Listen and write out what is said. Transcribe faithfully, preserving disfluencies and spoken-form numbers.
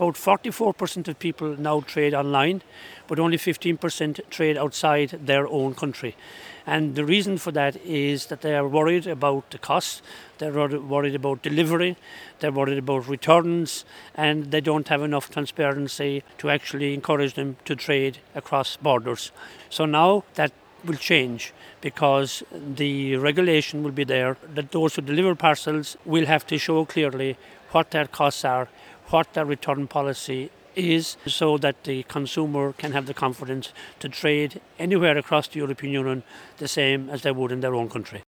about forty-four percent of people now trade online, but only fifteen percent trade outside their own country. And the reason for that is that they are worried about the costs, they're worried about delivery, they're worried about returns, and they don't have enough transparency to actually encourage them to trade across borders. So now that will change, because the regulation will be there that those who deliver parcels will have to show clearly what their costs are, what their return policy is, so that the consumer can have the confidence to trade anywhere across the European Union the same as they would in their own country.